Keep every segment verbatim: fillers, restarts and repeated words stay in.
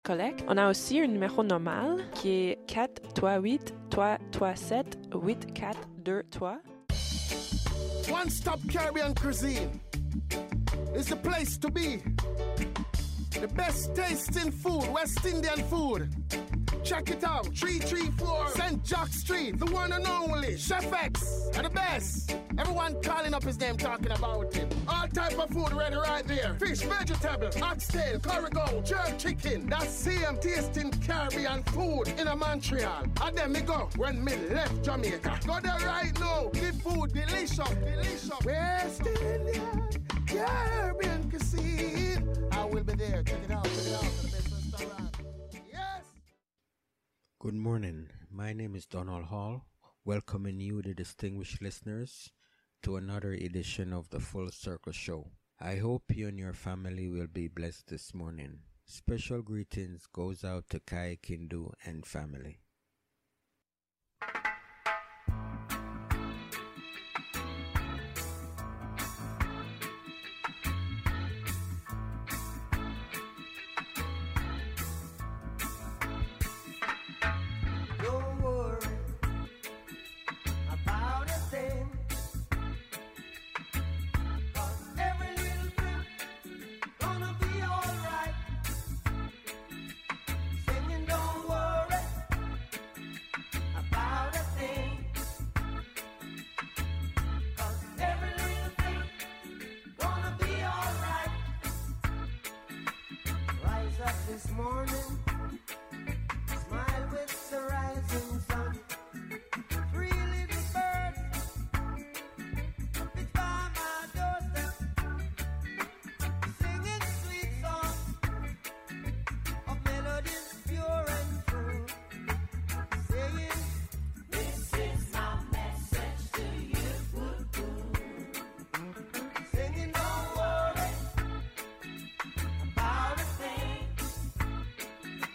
collect. On a aussi un numéro normal qui est quatre trois huit trois trois sept huit quatre deux trois. One Stop Caribbean Cuisine is the place to be. The best tasting food, West Indian food. Check it out, three three four Saint Jack Street, the one and only Chef X, are the best. Everyone calling up his name, talking about him. All type of food ready right there. Fish, vegetable, oxtail, corrigan, jerk chicken. That's same tasting Caribbean food in a Montreal. And then me go when me left Jamaica. Go there right now, the food delicious, delicious. West Indian Caribbean cuisine. I will be there, check it out, check it out, the best restaurant. Yes. Good morning. My name is Donald Hall, welcoming you, the distinguished listeners, to another edition of the Full Circle Show. I hope you and your family will be blessed this morning. Special greetings goes out to Kai Kindu and family. This morning, smile with the rising sun. Three little birds, it's by my doorstep, singing sweet songs of melodies pure and true, saying, this is my message to you. Singing, don't worry about a thing.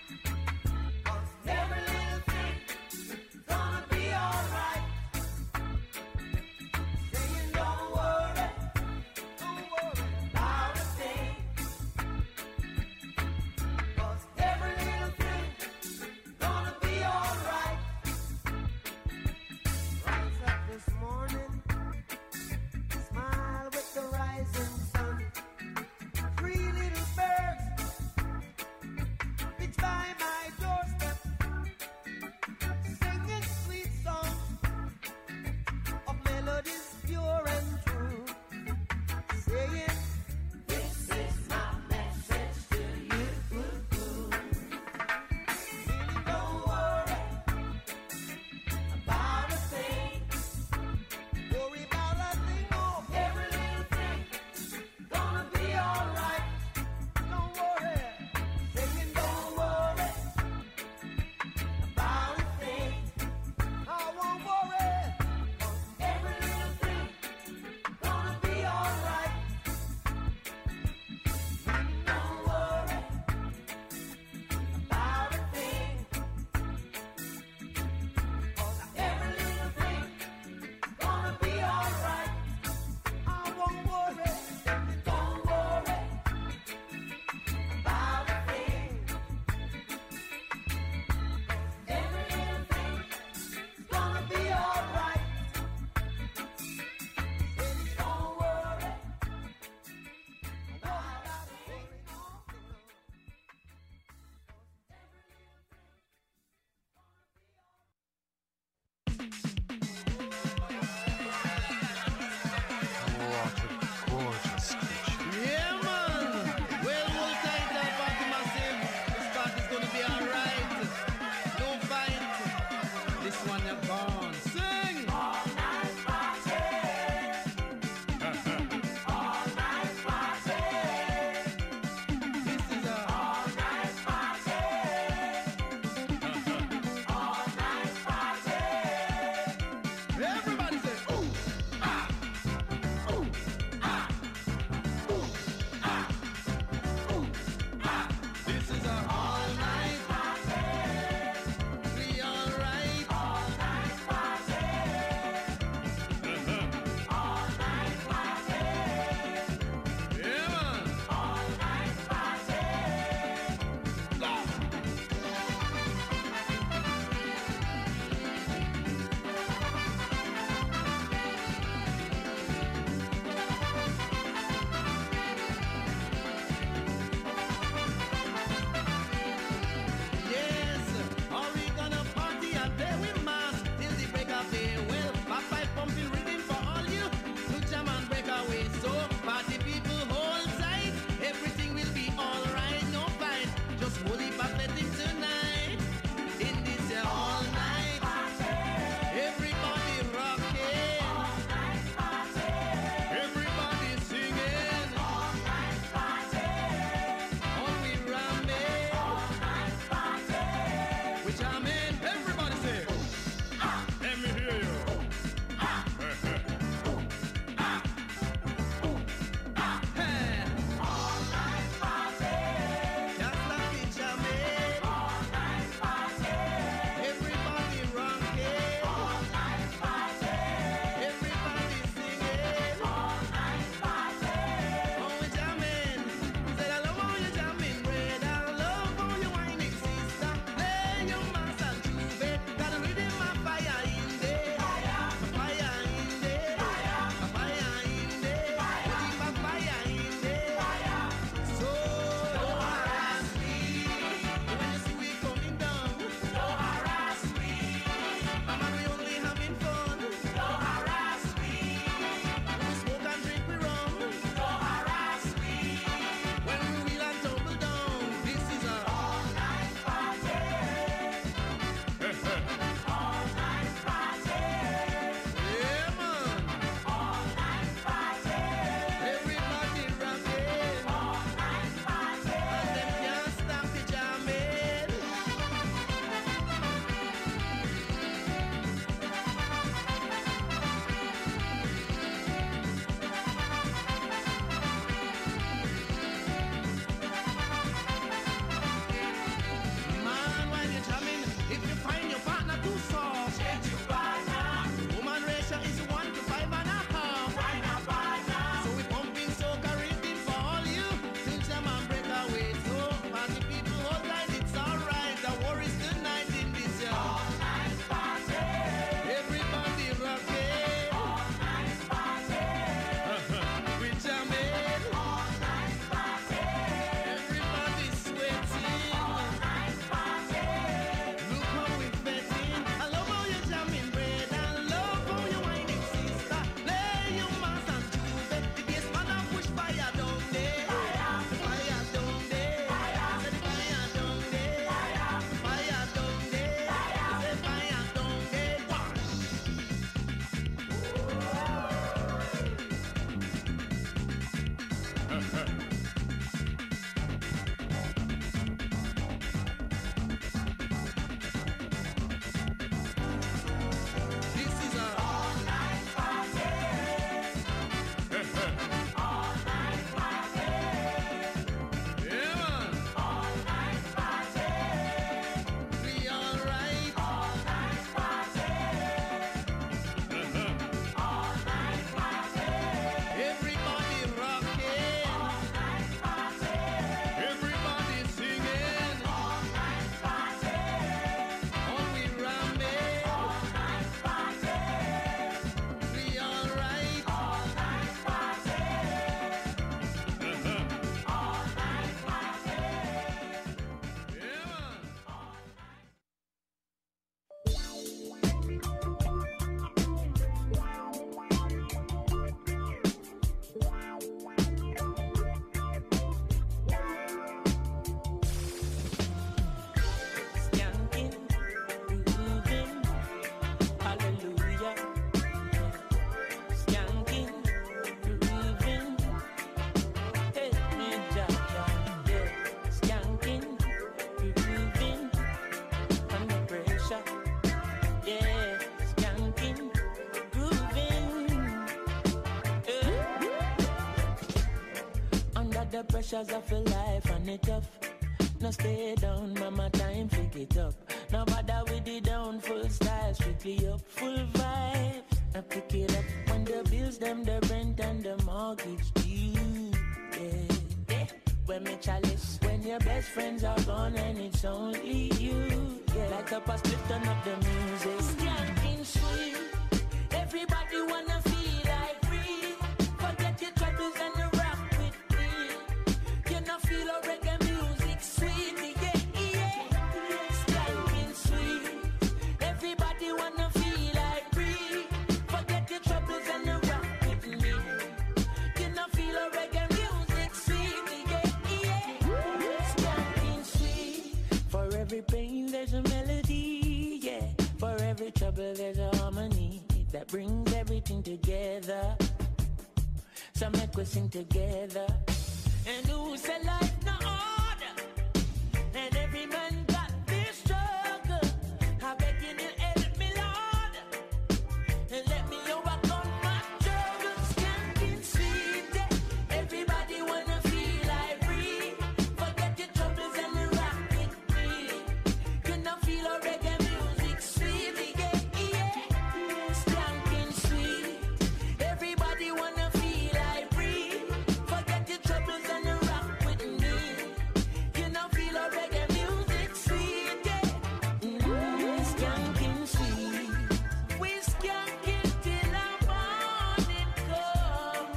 pressures of your life and it tough. No stay down, mama, time pick it up. No bother with the down, full style, strictly up, full vibes. I pick it up when the bills, them, the rent and the mortgage due. Yeah, yeah. When me chalice, when your best friends are gone and it's only you. Yeah, like up a split, turn up the music. Skanking sweet, everybody wanna feel like free. Forget your troubles and rock with me. You know feel a reggae music sweet, yeah, yeah. Skanking sweet, everybody wanna feel like free. Forget your troubles and rock with me. You know feel a reggae music sweet, yeah, yeah. Skanking sweet, for every pain there's a melody, yeah. For every trouble there's a harmony that brings everything together. So make we sing together. And who said life no order? And every man got their struggle. I beg you to help me, Lord, and let me overcome my troubles. Skanking sweet, yeah. Everybody wanna feel like free. Forget your troubles and rock with me. You know feel a reggae music sweet, yeah, yeah. Skanking sweet, everybody wanna feel like free. Forget your troubles and rock with me. You know feel a reggae music sweet, yeah. Mm, skanking sweet, we skanking till our morning come.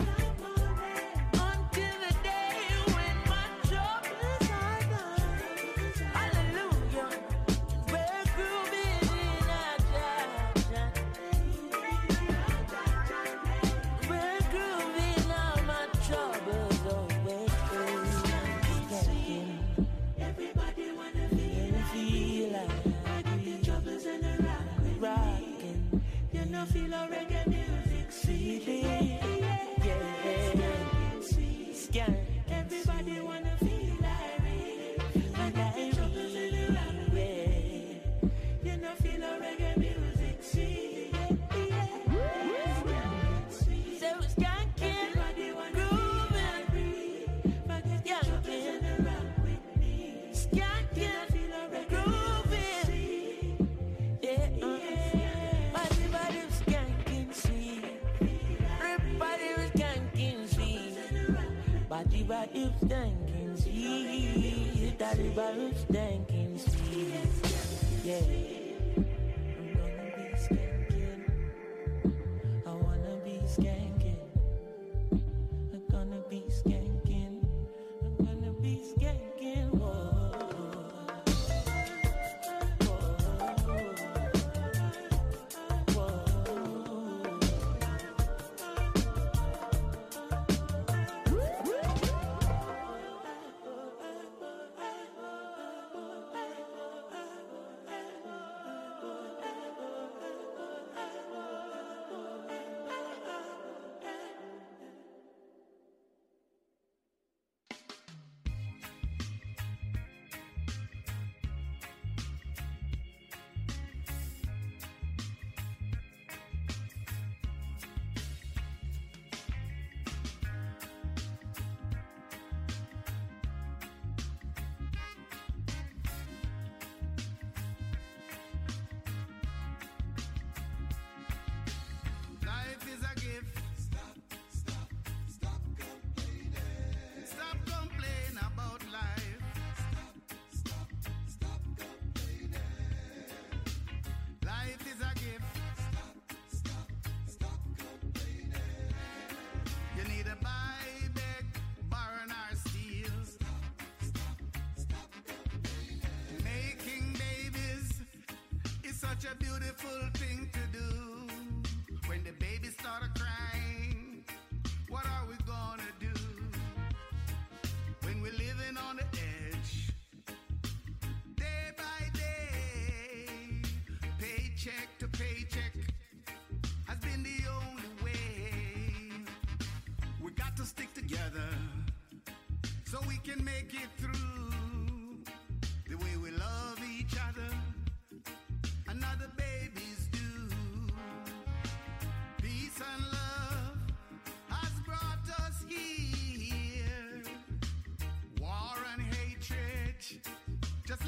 Until the day when my troubles are gone. Hallelujah, we're grooving in our Jah. We're grooving all my troubles away. Skanking, everybody wanna feel, feel like your troubles and the rock rocking. You know feel a reggae music sweet, yeah. Skank, everybody wanna feel like me. Forget your troubles and the rock, yeah. You know feel a reggae music sweet, yeah. So skanking, grooving, forget your troubles and the rock with me. Skanking, grooving, yeah. Everybody was skanking sweet. Everybody was skanking sweet. Body body was skanking sweet. Everybody was skanking sweet. Yeah. I'm gonna be skanking. I wanna be skanking. I'm gonna be skanking. I'm gonna be skanking. Whoa. Whoa. Life is a gift. Stop, stop, stop complaining. Stop complaining about life. Stop, stop, stop complaining. Life is a gift. Stop, stop, stop complaining. You need a buy, beg, borrow or steal. Stop, stop, stop complaining. Making babies is such a beautiful thing to do. When the baby started crying, what are we gonna do? When we're living on the edge, day by day, paycheck to paycheck has been the only way. We got to stick together so we can make it through. The way we love each other, another babies do. Peace and love has brought us here.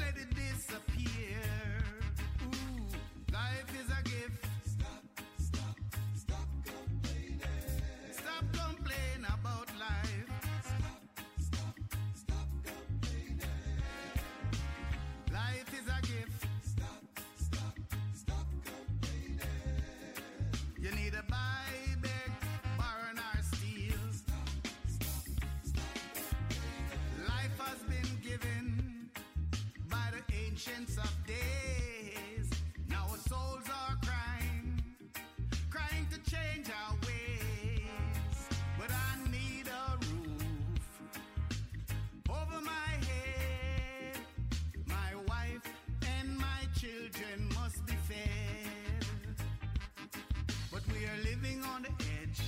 already disappeared. Ooh, life is a gift. Stop, stop, stop complaining. Stop complaining about life. Stop, stop, stop complaining. Life is a gift. Stop, stop, stop complaining. You need a buy, beg, borrow, or steal. Stop, stop, stop complaining. Life has been given by the ancients of days. Now our souls are crying, crying to change our ways. But I need a roof over my head. My wife and my children must be fed. But we are living on the edge,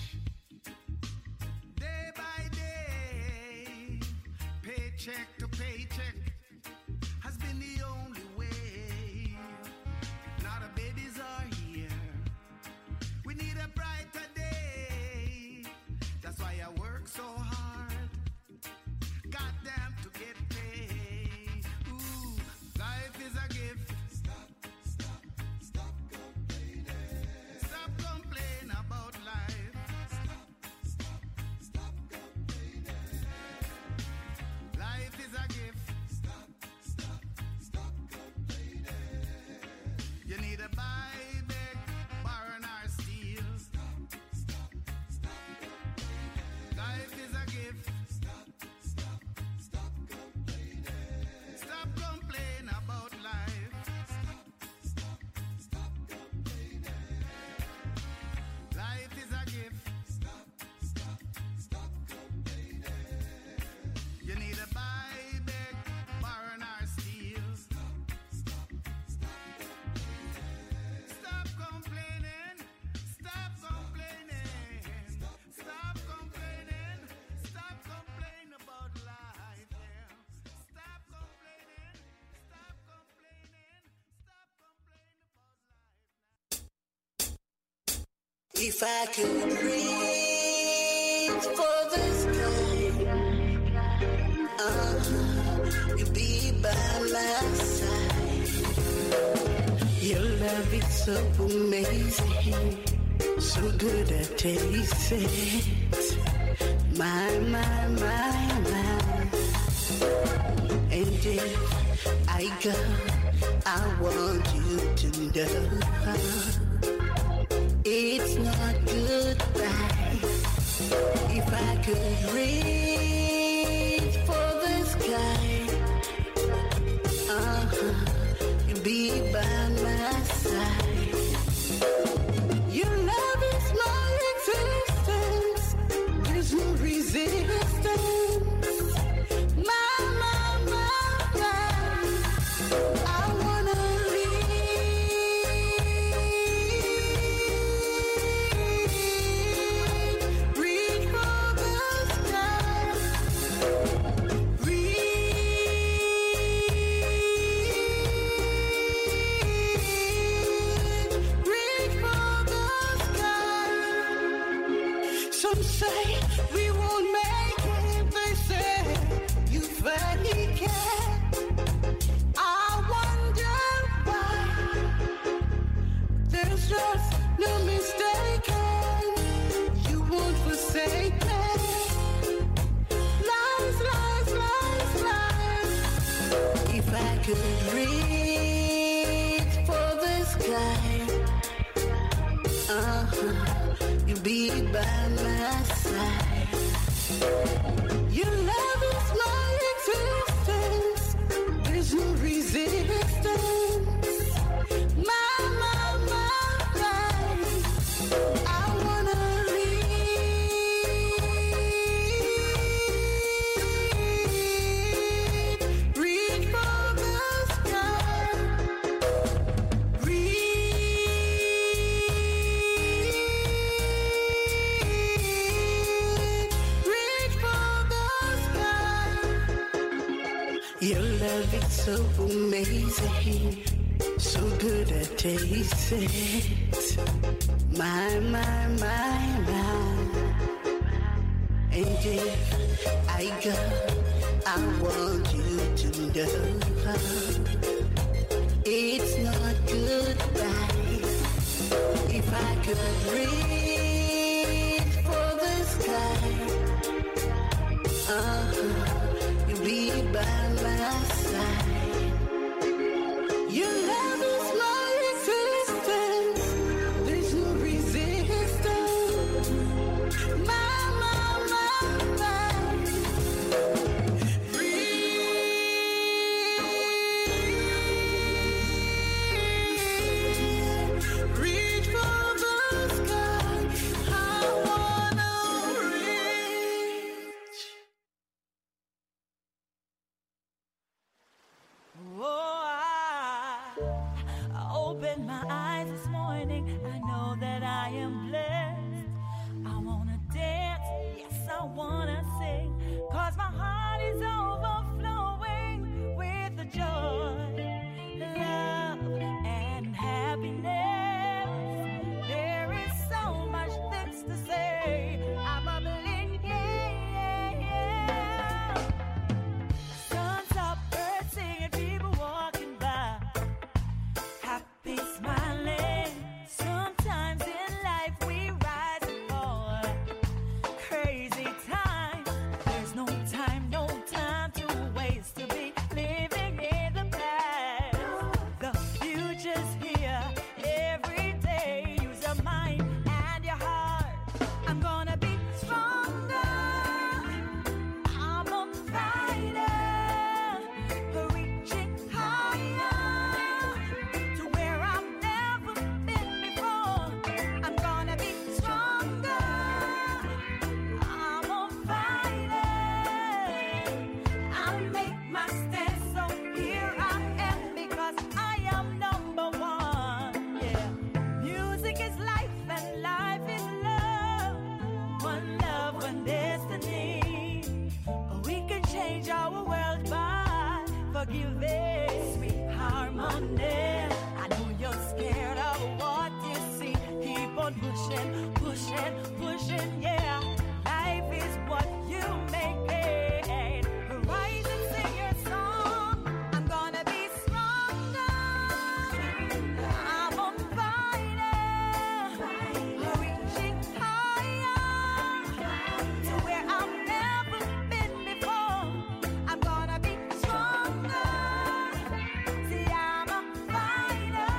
day by day, paycheck to paycheck has been the only way. Now the babies are here, we need a brighter day. That's why I work so hard, goddamn, to get paid. Ooh, life is a gift. Stop, stop, stop complaining. Stop complaining about life. Stop, stop, stop complaining. Life is a gift. Stop, stop, stop complaining. You need a buy, beg, borrow, or steal. Stop, stop, stop complaining. Life is a gift. Stop, stop, stop complaining. Stop complaining about life. Stop, stop, stop complaining. Life is a gift. Stop, stop, stop complaining. You need a buy, beg, borrow, or steal. Stop, stop, stop complaining. Stop complaining. Stop complaining. Stop complaining. Stop complaining about life. Yeah. Stop complaining. Stop complaining. Stop complaining about life. If I could reach for the sky, uh, you'd be by my side. Your love is so amazing, so good at taste it. My, my, my, my. And if I go, I want you to know it's not goodbye. If I could reach for the sky, uh-huh, you'd be by my side. Your love is my existence. There's no resistance. My, my, my, my. I wanna reach for the sky. Reach for the sky. Some say we won't make it. They say you finally can. I wonder why. There's just no mistaking. You won't forsake me. Lies, lies, lies, lies. If I could reach for the sky, uh-huh, you'd be by my side. Your love is my existence. There's no resistance. My, my, my, my. I wanna reach, reach for the sky. Reach for the sky. Your love is so amazing, so good at taste it. My, my, my, my. And if I go, I want you to know it's not goodbye. If I could reach for the sky, uh-huh, you'll be by my side. Your love is my existence. There's no resistance. My, my, my, my. Reach, reach for the sky. I wanna reach. Oh, I, I opened my eyes this morning. I know that I am blessed. I wanna dance, yes, I wanna sing. Cause my heart is overflowing with the joy, love, and happiness. There is so much things to say. I'm bubbling, yeah, yeah, yeah. Sun's up, birds singing, people walking by, happy smiling. Sometimes in life we rise and fall, crazy time. There's no time, no time to waste, to be living in the past. The future's here every day. Use your mind and your heart. I'm gonna be stronger. I'm a fighter, reaching higher to where I've never been before. I'm gonna be stronger. I'm a fighter. I'll make my stand, so here I am because I am number one. Yeah, music is life and life is love. One love, one destiny. We can change our world by forgiving, sweet harmony. I know you're scared of what you see. Keep on pushing, pushing, pushing, yeah. Life is what you make it. Rise and sing your song. I'm gonna be stronger. I'm on fire, reaching higher to where I've never been before. I'm gonna be stronger. See, I'm a fighter.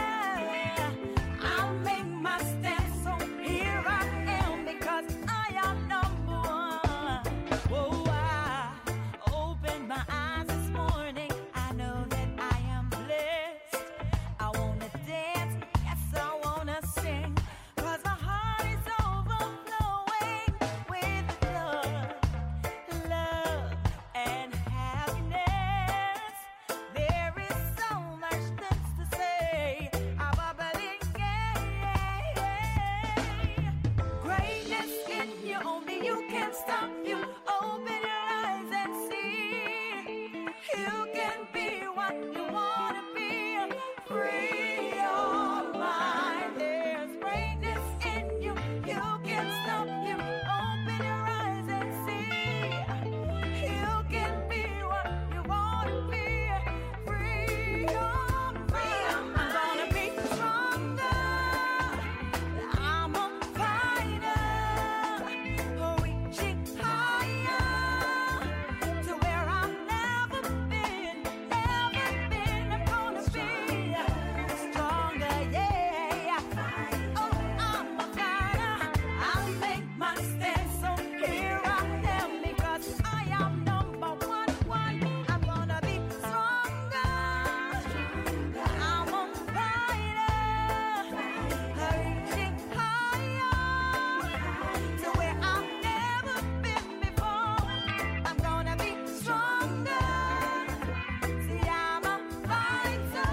I'll make my stand, so here I am because I am number one. Whoa, I opened my eyes this morning. I know that I am blessed. I wanna dance, yes, I wanna sing. Cause my heart is overflowing with joy, love, and happiness. There is so much things to say. I'm bubbling, yeah, yeah, yeah. Greatness in you, only you can stop you. Open your eyes and see. You can be what you wanna be. Free your mind. There's greatness in you. You can stop you. Open your eyes and see. You can be what you wanna be. Free your mind. I'm gonna be stronger. I'm a fighter, reaching higher to where I've never been, never been. I'm gonna be stronger, yeah. Oh, I'm a fighter. I'll make my stand, so here I am because I am number one, one. I'm gonna be stronger. I'm a fighter, reaching higher to where I've never been before. I'm gonna be stronger. See, I'm a fighter.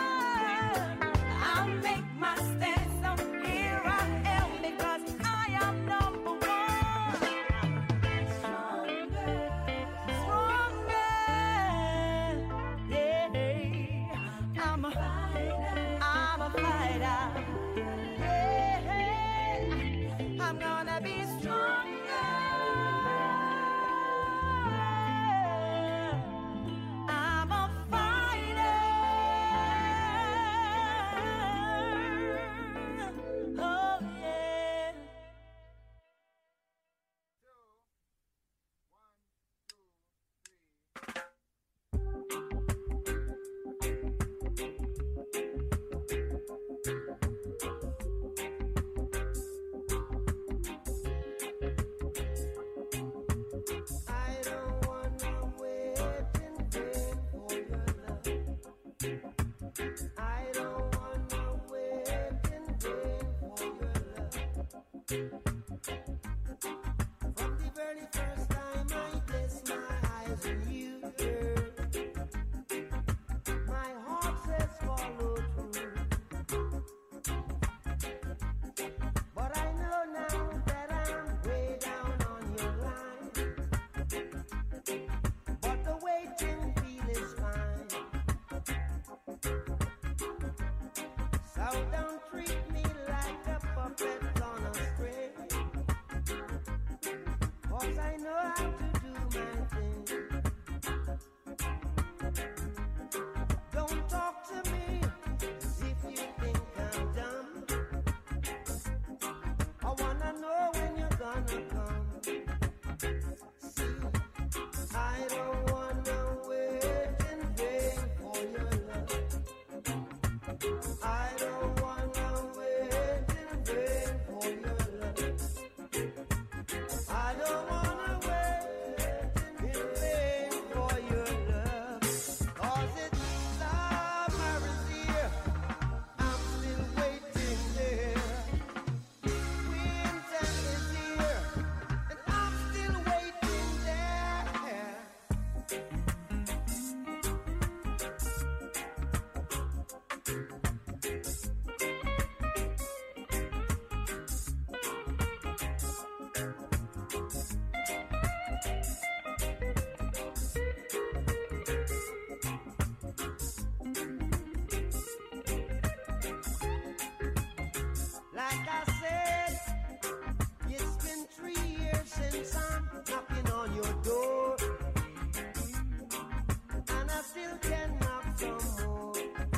I'll make my stand, so here I am because I am number one. Stronger, stronger, yeah. I'm a fighter. I'm a fighter. Yeah, I'm gonna be stronger. Girl, don't treat me like a puppet on a string. 'Cause I know how to do my thing. Don't talk to me as if you think I'm dumb. I wanna know when you're gonna come. See, I don't wanna wait in vain for your love. I don't wanna wait in vain for your love. I don't wanna wait in vain for your love. 'Cause it's summer is here. I'm still waiting there. Winter is here. And I'm still waiting there. Like I said, it's been three years since I'm knocking on your door, and I still can knock some more.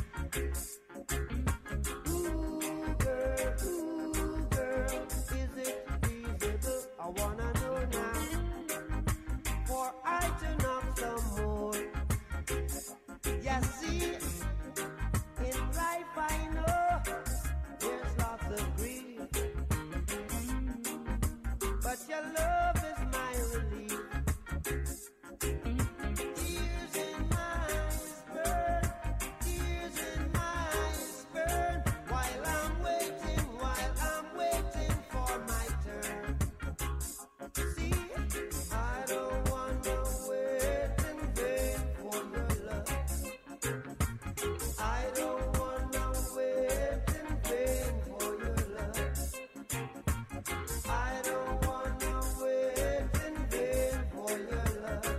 Ooh, girl, ooh, girl, is it feasible? I wanna know now, for I to knock some more. Yeah, see, in life I know there's lots of grief, but your love is my relief. Tears in my eyes burn, tears in my eyes burn, while I'm waiting, while I'm waiting for my turn. See, I don't wanna wait in vain for your love. I don't wanna wait in vain for your love. I don't wanna wait in vain for your love.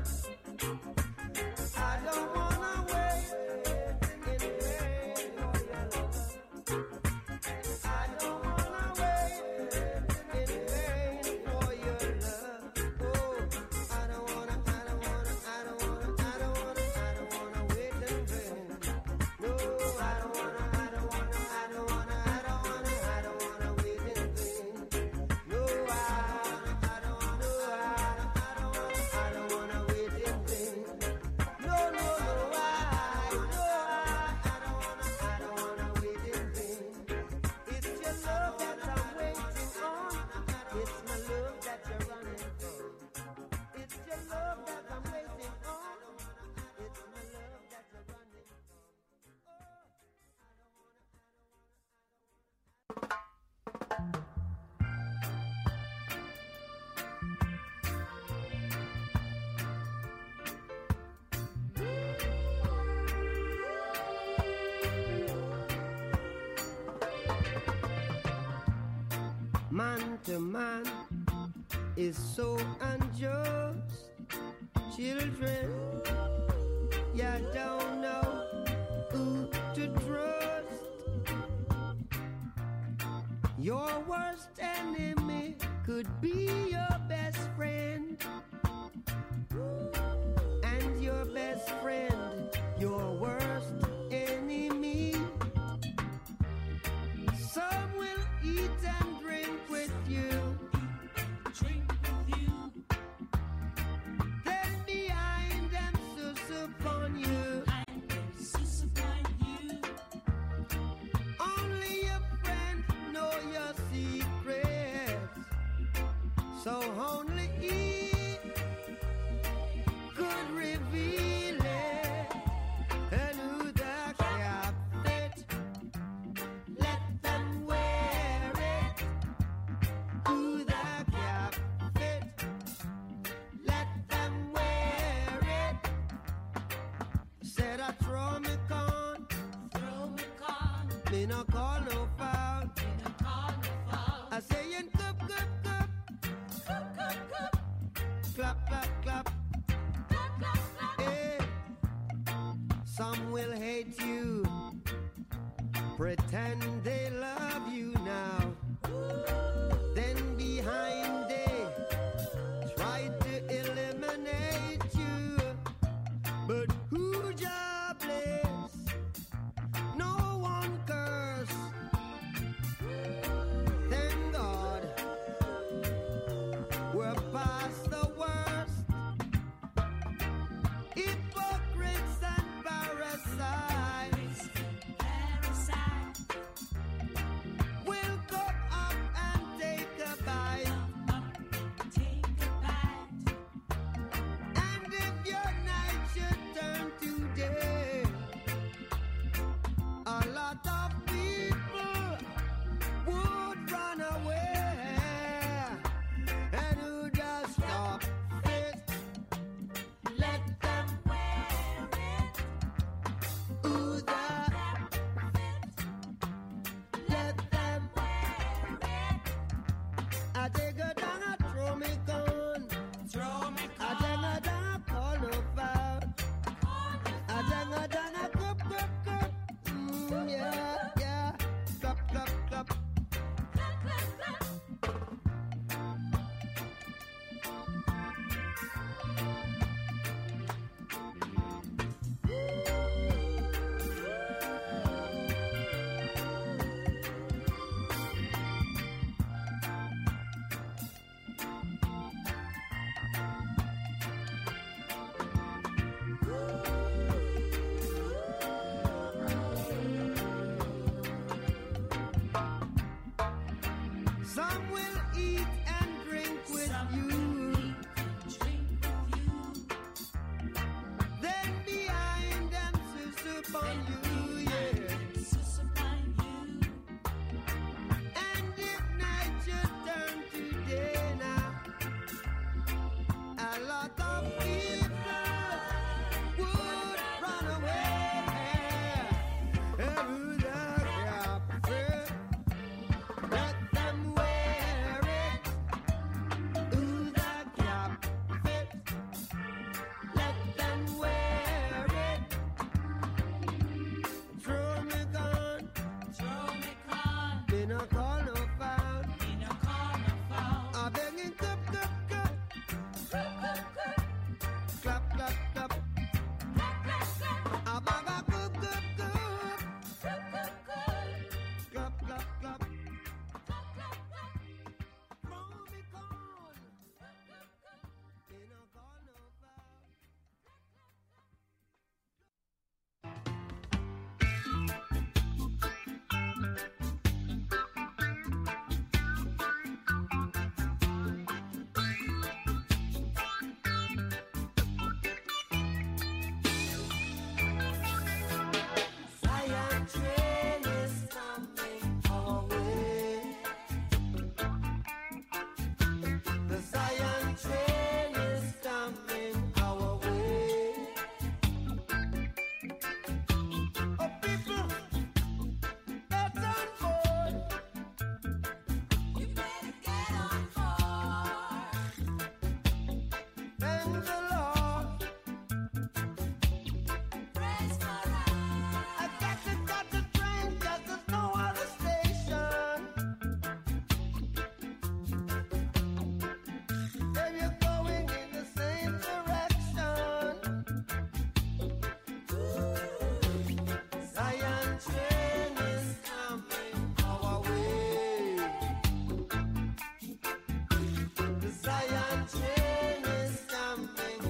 I don't wanna wait in vain for your love. I don't wanna wait in vain for your love. Oh, I don't wanna, I don't wanna, I don't wanna, I don't wanna, I don't wanna wait in vain. No, I don't wanna, I don't wanna, I don't wanna, I don't wanna, I don't wanna wait in vain. No, I don't wanna, I don't wanna, I don't wanna, I don't wanna wait in vain. No, no, no, I, no, I, I don't wanna, I don't wanna wait in vain. It's your love that I'm waiting on. It's my love that you're running from. It's your love that I'm waiting on. It's my love that you're running from. Man to man is so unjust. Children, you don't know who to trust. Your worst enemy could be your best friend, and your best friend your worst enemy. Some will eat and drink with you, Drink with you. then behind them sus upon you. Sus upon you. Only your friend know your secrets, so only he could reveal it. And who the cap fit, let them wear it. Who the cap fit, let them wear it. Said I throw me con, Throw me con. me no call no foul. In a carnival. I say in cup, cup, cup, Cup, cup, cup. clap, clap, clap. Clap, clap, clap. Hey. Some will hate you, pretend they love you now, then behind they try to eliminate you. But who jobless? No one curse. Thank God we're past the worst. Hypocrites and parasites will come up and take a bite. And if your night should turn to day, a lot of people would run away. And who just stop it? Let them wear it. Ooh, the let them wear it. I take a down, I throw me gun. Throw me gun. I take a down, I call no foul. I take a down, I cup, cup, cup. Mm, yeah, yeah. Clap, clap, clap. Some will eat and drink with you. Then behind them sus upon you, yeah. And if night should turn to day now, a lot of people would run away. And who the captain? Let them wear it. Ooh, the cap fit. Let them wear it. Throw me gun. Throw me gun. Me no call no foul. Me no call no foul. I begging cup, cup, cup. Cup, cup, cup. Clap, clap, clap. Clap, clap, clap. I bag a cup, cup, cup. Cup, cup, cup. Clap, clap, clap. Zion train is coming our way. The Zion train is coming our way. Oh, people, get on board. You better get on board. Thank the Lord. Praise God. I got to got the train 'cause there's no other station. If you're going in the same direction, Zion train is coming our way. The Zion train is coming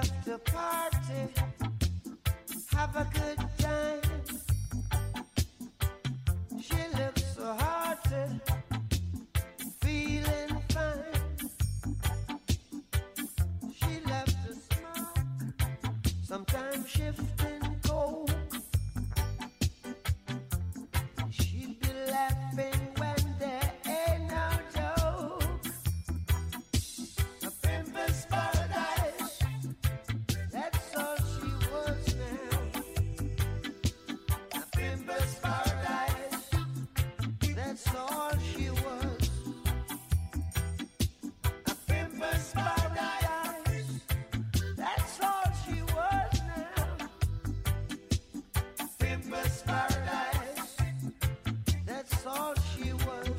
love to party, have a good time. She looks so hearty, feeling fine. She loves to smoke, sometimes shifting coke. She'd be laughing when there ain't no joke. A pimpin's paradise, that's all she was now. A pimpin's paradise, that's all she was. A pimpin's paradise, that's all she was now. Pimpin's paradise, that's all she was.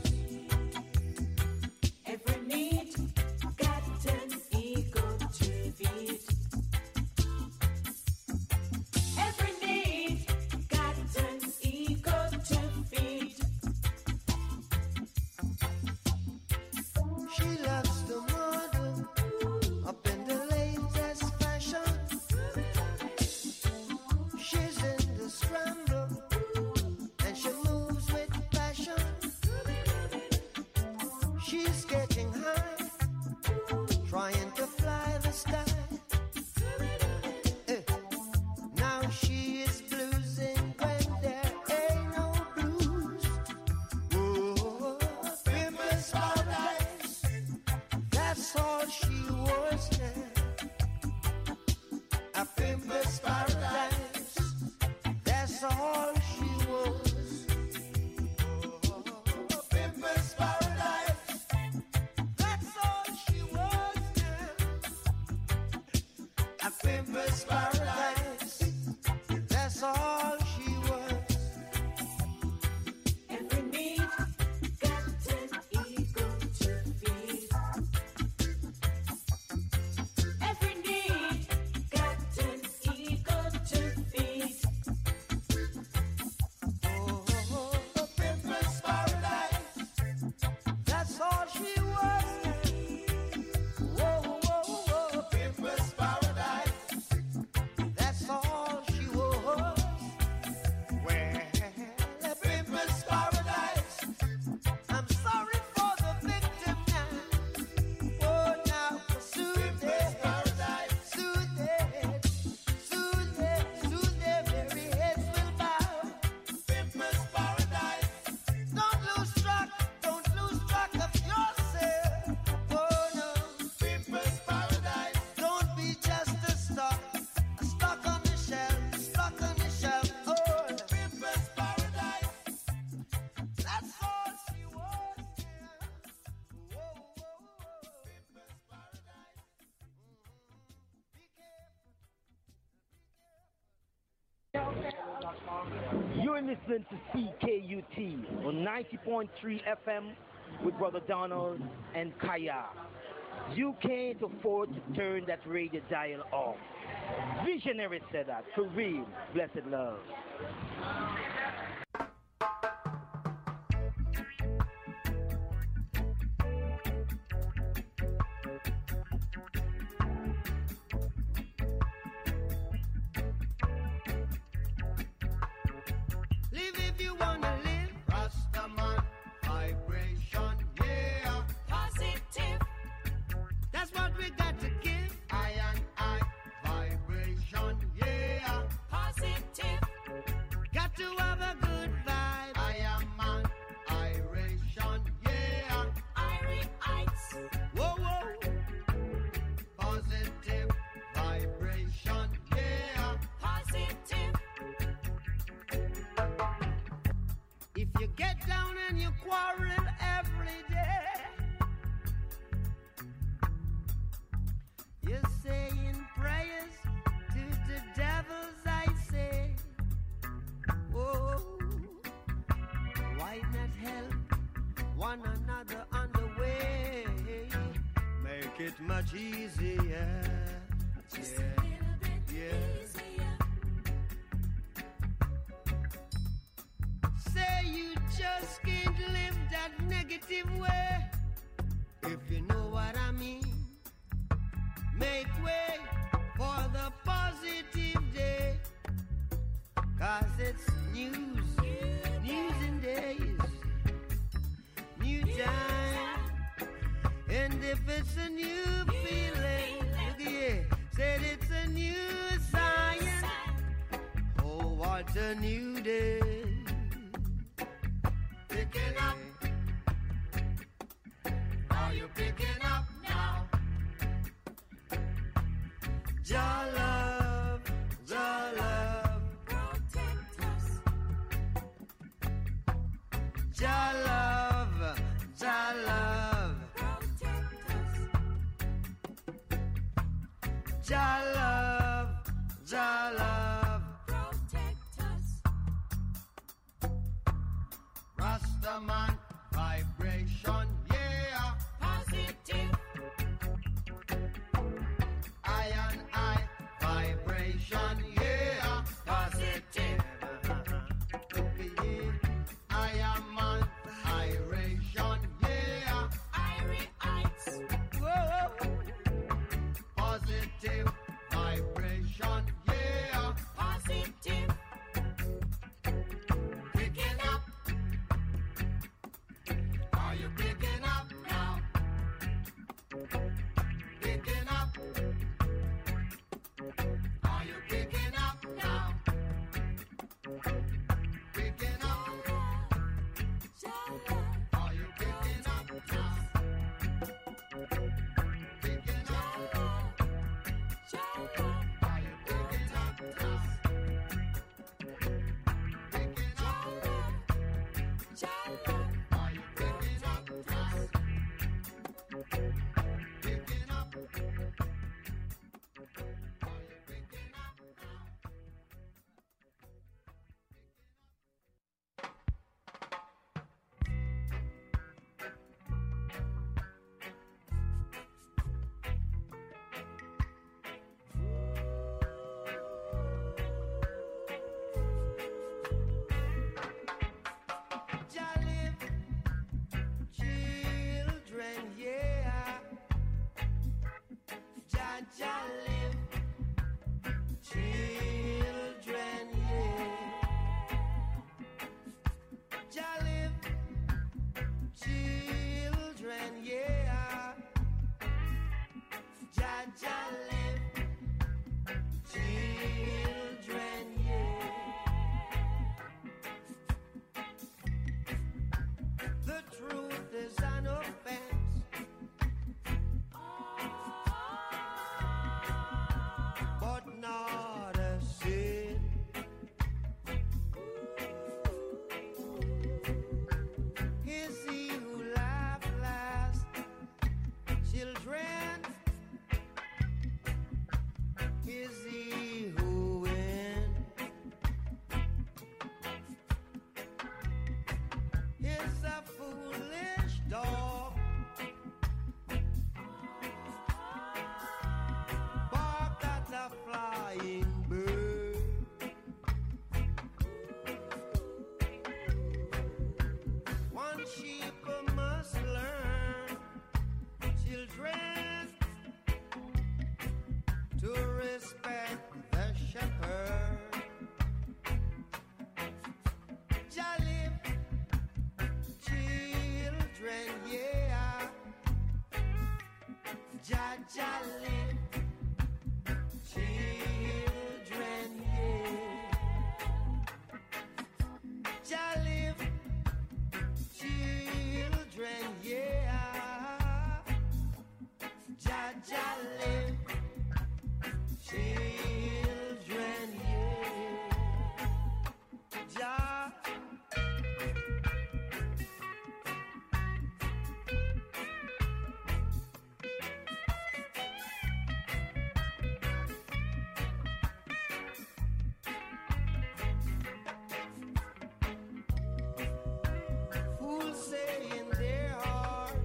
Every need got an ego to feed. Every need got an ego to feed. She loves the model up in the latest fashion. She's in the scramble and she moves with passion. She's getting high, trying to fly the sky. Eh, Now she is bluesing when there ain't no blues. Whoa, pimpin's paradise, that's all she was now. A pimpin's paradise, that's all she was. Oh, pimpin's paradise, that's all she was now. A pimpin's paradise, that's all she was. Every need got an ego to feed. Every need got an ego to feed. Oh, pimpin's paradise, that's all she was now. Whoa, whoa, whoa, pimpin's paradise, that's all she was. Well, a pimpin's paradise, I'm sorry for the victim now. Oh, now soothe it, soothe it, soothe it, soothe it, very heads will bow. Pimpin's paradise, don't lose track, don't lose track of yourself. Oh no, pimpin's paradise, don't be just a stock, a stock on the shelf, stock on the shelf. Oh, pimpin's paradise, that's all she was. Whoa, whoa, whoa, pimpin's paradise. Be careful. You're listening to C K U T on ninety point three F M with Brother Donald and Kaya. You can't afford to turn that radio dial off. Visionary said that, for real, blessed love. Live if you wanna live. Rastaman vibration, yeah. Positive. That's what we got to give. I and I vibration, yeah. Positive. Got to have a good vibe. I am an iration, yeah. Irites. Whoa, whoa. Positive vibration, yeah. Positive. If you get down and you quarrel every day, you're saying prayers to the devils, I say. Oh, why not help one another on the way? Make it much easier. Just Yeah. a little bit Yeah. easier. Say you just can't live that negative way. If you know what I mean, make way for if it's a new feeling. Look here, said it's a new science. Oh, what a new day. Picking up. Are you picking up now? Your love, your love, protect us. Your love, your love, protect us. Your love, your love, protect us. Rastaman vibration, yeah, positive. Iron eye vibration, yeah, positive. I am on iration, yeah, Irites. Whoa, positive vibration, yeah, positive. Picking up. Are you picking up now? Picking up. Are you picking up now? Picking up. Are you picking up now? Picking up. Are you picking up now? Picking up. Are you picking up now? Picking up. Jolly children, yeah. Jolly children, yeah. Jolly children, yeah. Jolly children, yeah. The truth is an offense. But not a sin. Is he who laughed last? Children. Is he who wins? Is a foolish dog. Bark at a flying bird. One sheep must learn, children, to respect the shepherd. Jolly children, yeah. Jolly children, yeah. Jolly children, yeah. Jolly children, yeah. Ja. Fools say in their heart,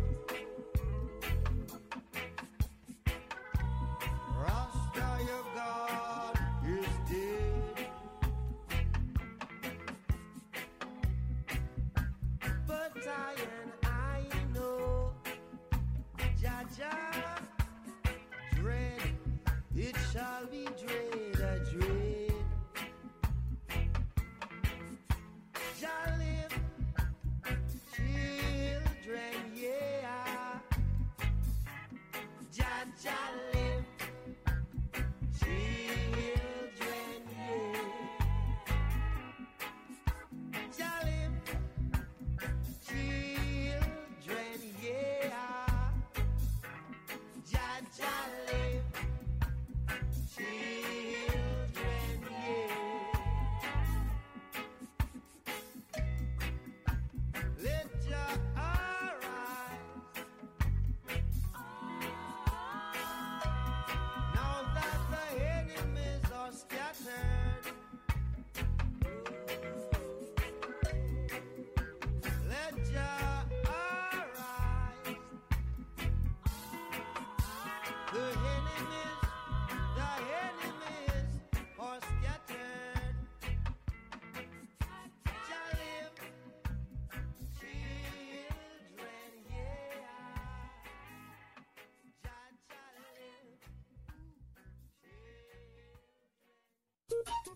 Rasta, your God is dead. But I and I know, Jaja, dread, it shall be dread, a dread. Jolly children, yeah.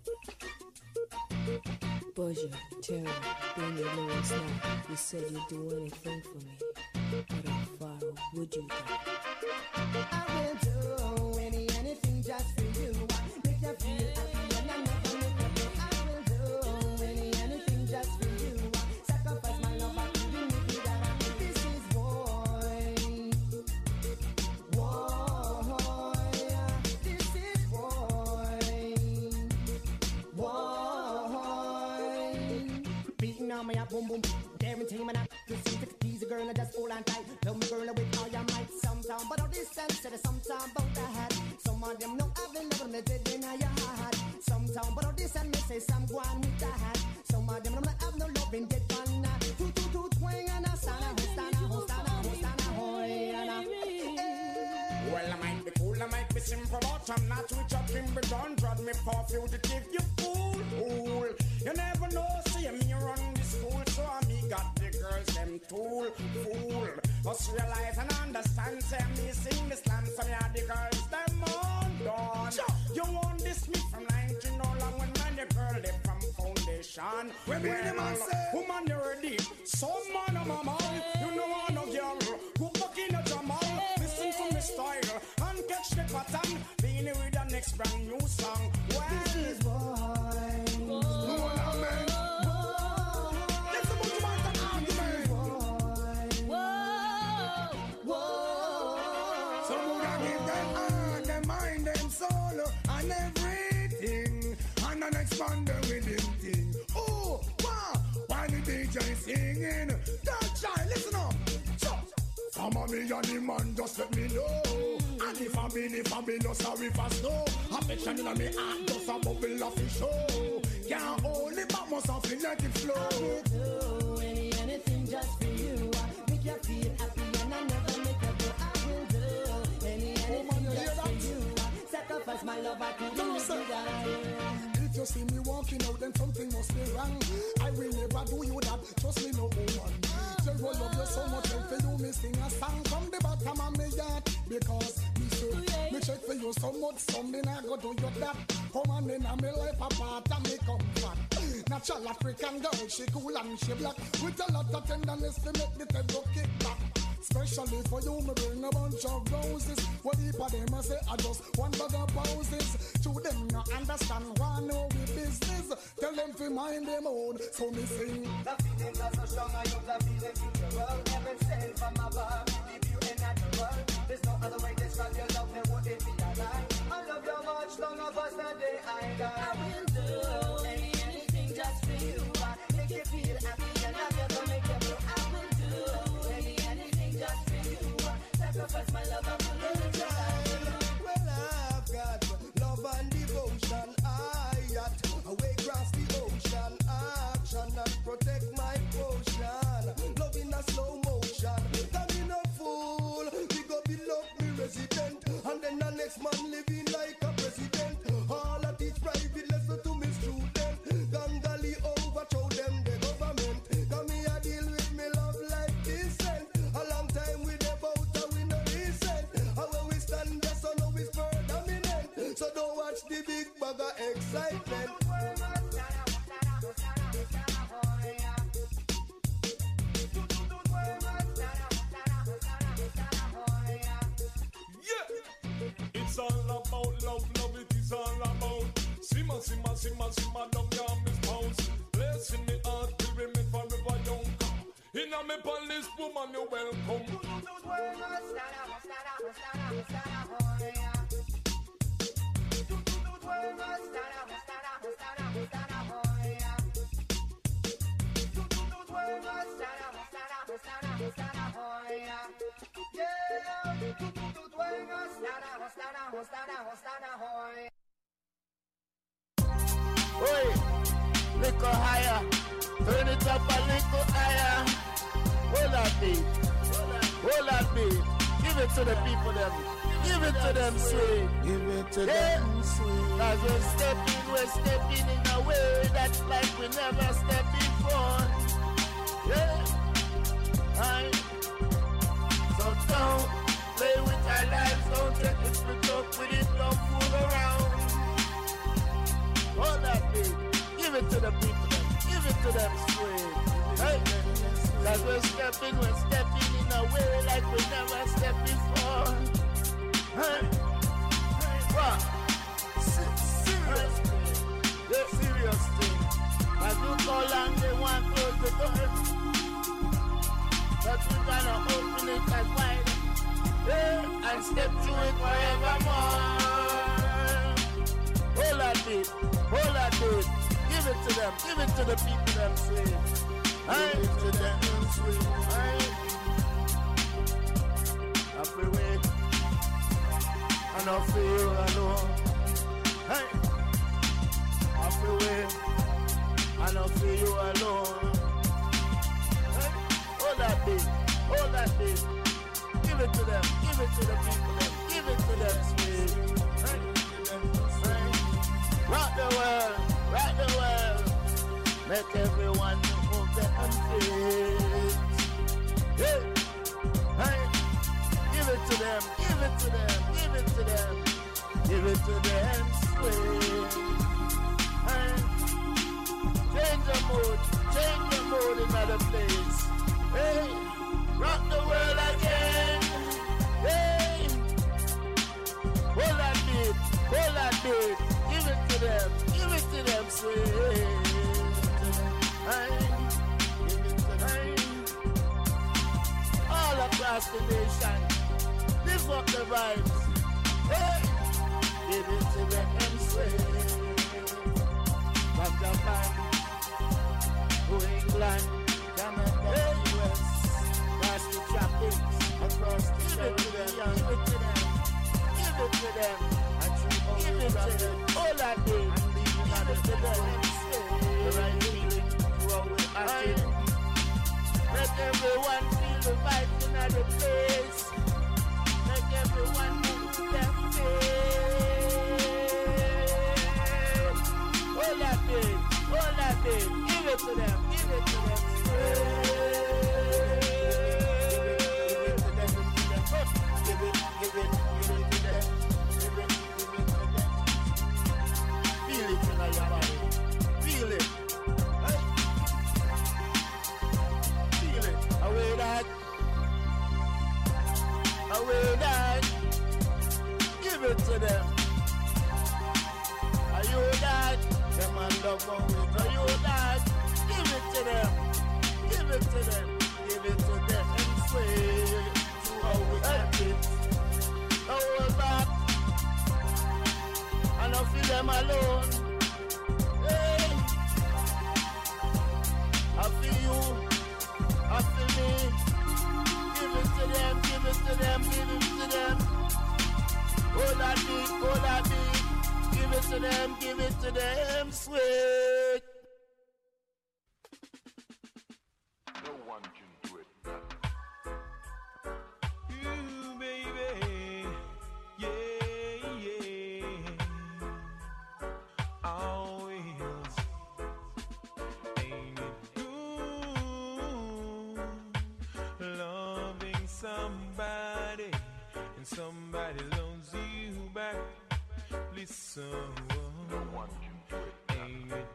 Buzzure, terror, being your lowest night. You said you'd do anything for me. But how far would you go? I will do any, anything just for you. Make you feel happy and I never make you blue. I will do any, anything just for you. Sacrifice my love, I couldn't make you that. This is boy. Boy. This is boy. Boy. Beating on my boom boom. Guarantee me not to see the easy girl, I just hold on tight. Love me girl with all your might. Sometime, but all this sense, said sometime about the hat. Some of them know I've been never met it in your heart. Sometime, but all this and me say some go on with the hat. Some of them know I have no love in dead fun. Two, two, two, twang and a sana, hostana, hostana, hostana, hoy. Well, I might be cool, I might be simple, but I'm not with your timber. Don't drag me for fugitive, you fool, fool. You never know, see me run this school, so I me got the girls, them tool, fool. Must realize and understand, say me sing the slam, so me are the girls, them on dawn. You want this me from nineteen oh long when man, the girl, they from foundation. When me the man say, woman, you ready? Some man, I'm a man, you know I'm no girl. Go back in a jamal, listen to me style, and catch the pattern. Being with the next brand new song. Well, this is boy. And everything, and an expander with him thing. Oh, wow, why the D J singing? That child, listen up. Some of me and the man just let me know. And if I mean, if I be no sorry for snow. Affection in me heart just a bubble of the show. Can't hold it, but must have to let it flow. I will do any, anything just for you. Make you feel happy and I never make you go. I will do any, anything just for you. Sacrifice my love, I couldn't make you die. If you see me walking out, then something must be wrong. I will never do you that, trust me, no one. Tell you love you so much, help for you, me sing a song from the bottom of my heart. Because me should, me check for you so much, something I go do you that. Come on in and me life apart and me comfort. Natural African girl, she cool and she black. With a lot of tenderness to make the table kick back. Especially for you, me bring a bunch of roses. What if of them I say I just one bag of poses. To them not understand why no we business. Tell them to mind them own, so me sing. The feelings are so strong, I hope the feeling futural. Heaven sent from above, leave you in natural. There's no other way to describe your love, then would it be a lie? I love you much, long of us the day I die. I will do any, anything just for you. Make you feel happy and I'll never make you blue. I will do any, anything just for you. Sacrifice my love, I'm gonna die. Well, I've got love and devotion. I got away across the ocean. Action and protect my potion. Love in a slow motion. Come in a fool. We go be love me resident. And then the next man living like a president. All I teach private lesson to me student. Gangali overthrow them the government. Come here I deal with me love like decent. A long time we about a we no recent. How when we stand there so now it's predominant. So don't watch the big bag of excitement. It's all about love, love it is all about. Simmer, simmer, simmer, simmer, down down Miss Pounce. Blessing me heart to remain forever young. In a me palace, woman, you welcome. Oi, little higher, turn it up a little higher. Hold that beat, hold that beat. Give it to the people them, give it to them sweet, give it to yeah. them sweet. As we're stepping, we're stepping in a way that's like we never stepped before. Yeah, I. So don't play with our lives, don't take it split up with it, don't fool around. Hold that. to them sweet. Hey, cause we're stepping, we're stepping in a way like we never stepped before. Hey, what? Serious thing. Yeah, serious thing. But look how long they want to close the door. But we're gonna open it as wide. Yeah, and step through it forevermore. Hold that beat, hold that beat. Give it to them, give it to the people them sweet. Give it to them sweet. I feel wait, I don't feel alone. Hey, I feel wait, I don't feel you alone. Hey, hold that beat, hold that beat. Give it to them, give it to the people them, give it to them sweet. Hey, hey. Rock the world, rock the world. Make everyone move their feet. Yeah. Hey. Give it to them, give it to them, give it to them. Give it to them, sweet. Hey. Change the mood, change the mood in other place. Hey. Rock the world again. Hey. Hold that beat, hold that beat. Give it to them, give it to them, sweet. Hey, give it to them. All across the nation, lift up the vibes. Hey, give it to them, sweet. From Japan to England, Canada, U S, across the tropics, across the Caribbean. Give it to them, give it to them. Give it to them, all I did, and leaving out of the door. The right feeling, what we're acting. Let everyone feel the vibes in other place. Make everyone move their feet. All I did, all I did, give it to them, give it to them. Give it, give it, give it to them. Feel it in your body. Feel it. Hey. Feel it. Away that. Away that. Give it to them. Are you that? Them and love on it. Are you that? Give it to them. Give it to them. Give it to them. And swear to how we got it. Don't hold back. I don't feel them alone. Hey, I feel you, I feel me. Give it to them, give it to them, give it to them. Hold that beat, hold that beat. Give it to them, give it to them, sweet. No one can do it better. You, baby, yeah, yeah. Always ain't it good loving somebody and somebody loves you back? Listen, No one can do it ain't it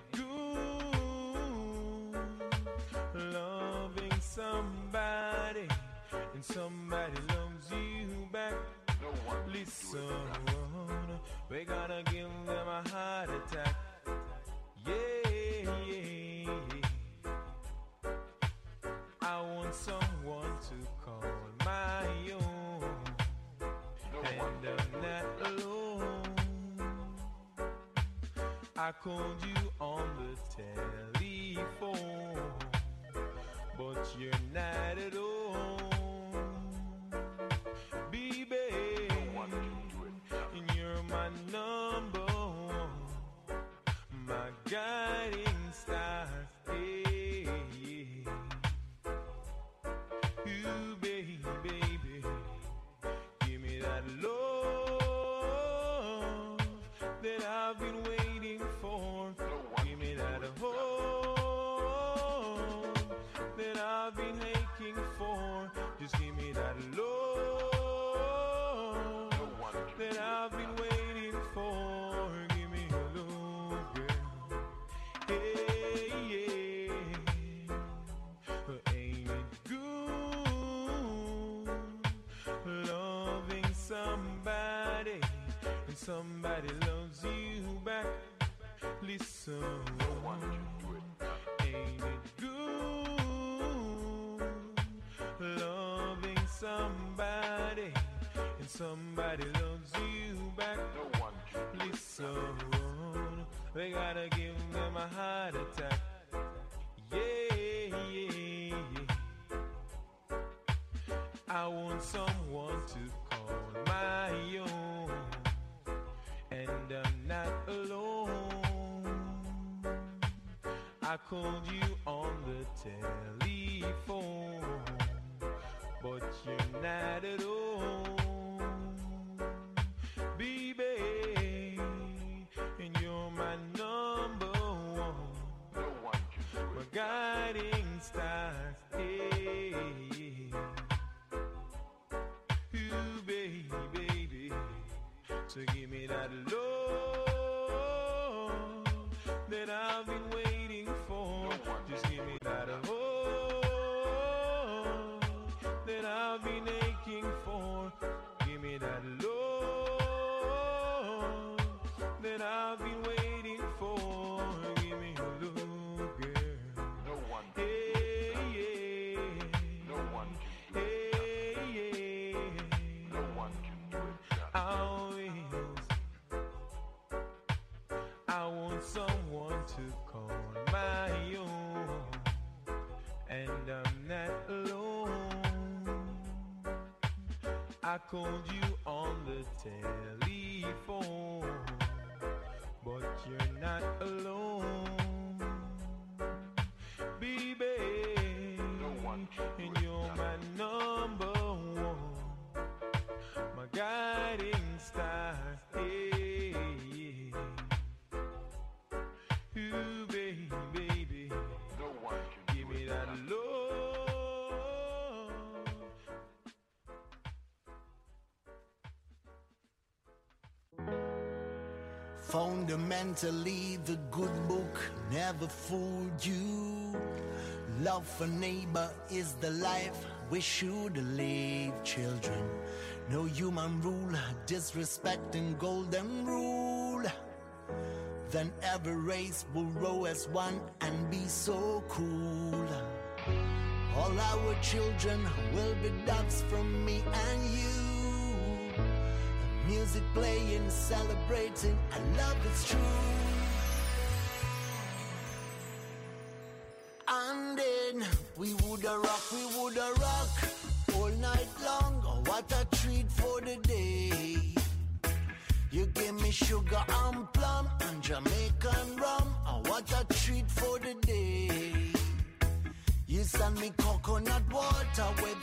good loving somebody and somebody loves you back? No one can Listen, we gotta give them a heart attack. Yeah, yeah, yeah. I want someone to call my own, and I'm not alone. I called you on the telephone, but you're not at home. Baby, and you're my number one, my guiding star. Hey, yeah. You, baby, baby, give me that love that I've been waiting for. Give me that hope that I've been aching for. Just give me that love that I've been waiting for. Give me a love, girl. Hey, yeah. somebody loves you back, listen. No one can do it. Ain't it good loving somebody and somebody loves you back? No one can do listen. They gotta give them a heart attack. Yeah, yeah, yeah. I want someone to call my own, and I'm not alone. I called you on the telephone, but you're not at home, baby, and you're my number one, No one can do my it. guiding star. Hey, ooh, baby, baby, so give me that love that I've been waiting for. Just give me that love that I've been aching for. Give me that love that I've been waiting for. Give me a love, girl. No one can. Hey, yeah. No one can. Hey, yeah. No one can do it. Always, I want someone to call my own, and I'm not alone. I called you on the telephone, but you're not alone, baby. No one can do And it. you're my number one, my guiding star. Hey, yeah. Ooh, baby, baby, No one can give do me it. that love. Fundamentally, the good book never fooled you. Love for neighbor is the life we should live, children. No human rule, disrespect and golden rule. Then every race will row as one and be so cool. All our children will be doves from me and you. Music playing, celebrating, and love is true. And then we woulda rock, we woulda rock all night long. Oh, what a treat for the day. You give me sugar and plum and Jamaican rum. Oh, what a treat for the day. You send me coconut water with